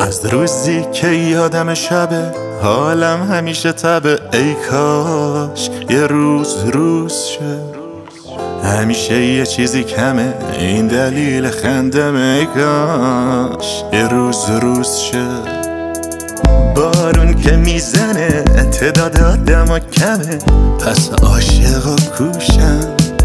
از روزی که یادم شبه حالم همیشه تبه، ای کاش یه روز شه. همیشه یه چیزی کمه، این دلیل خندمه، ای کاش یه روز شه. بارون که میزنه تعداد آدم کمه، پس عاشقا کوشن.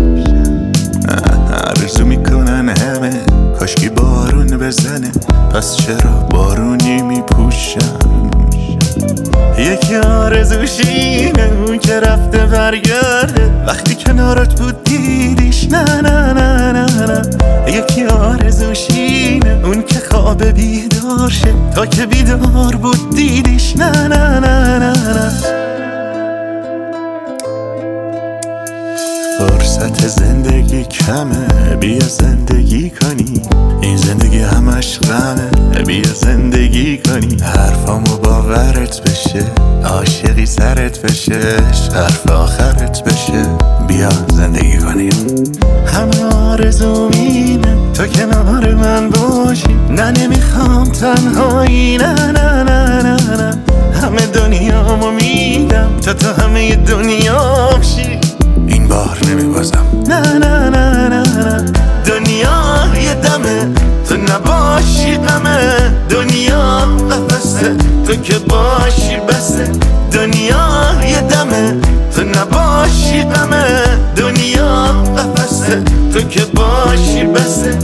آرزو میکنن همه کاشکی بارون بزنه، پس چرا بارونی میپوشن. یکی آرزوشینه اون که رفته برگرده، وقتی کنارت بود دیدیش نه نه نه نه نه. یکی آرزوشینه اون که خواب بیدار شه، تا که بیدار بود دیدیش نه نه نه نه نه. فرصت زندگی کمه، بیا زندگی کنی، این زندگی همش غمه، بیا زندگی کنی. حرفامو باورت بشه، عاشقی سرت بشه، حرف آخرت بشه، بیا زندگی کنی. همه آرزوم اینه تو کنار من باشی، نه نمیخوام تنهایی، نه نه نه نه نه. همه دنیامو میدم تا همه دنیا بشی، این بار نمیبازم، نه نه نه نه نه. دنیا یه دمه تو نباشی غمه، دنیا قفسه تو که باشی بسه. دنیا یه دمه تو نباشی غمه، دنیا قفسه تو که باشی بسه.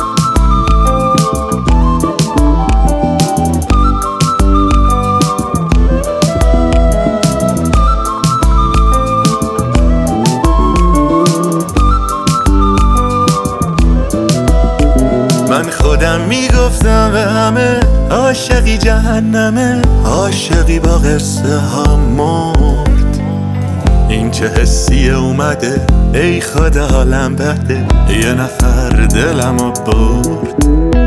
من خودم میگفتم به همه عاشقی جهنمه، عاشقی با قصه ها مرد. این چه حسیه اومده ای خدا حالم بده، یه نفر دلمو برد.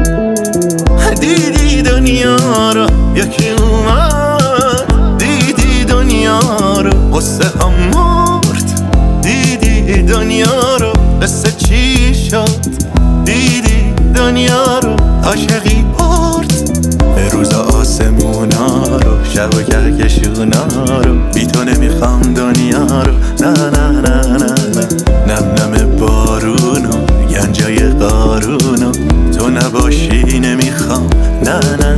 دیدی دنیا رو یکی اومد، دیدی دنیا رو قصه ها مرد. دیدی دنیا رو قصه چی شد، دیدی دنیا رو عاشقی برد. روز آسمونا رو شب و کهکشونا رو، بی تو نمیخوام دنیا رو، نه نه نه نه نه. نم نم بارونو گنجای قارونو، تو نباشی نمیخوام، نه نه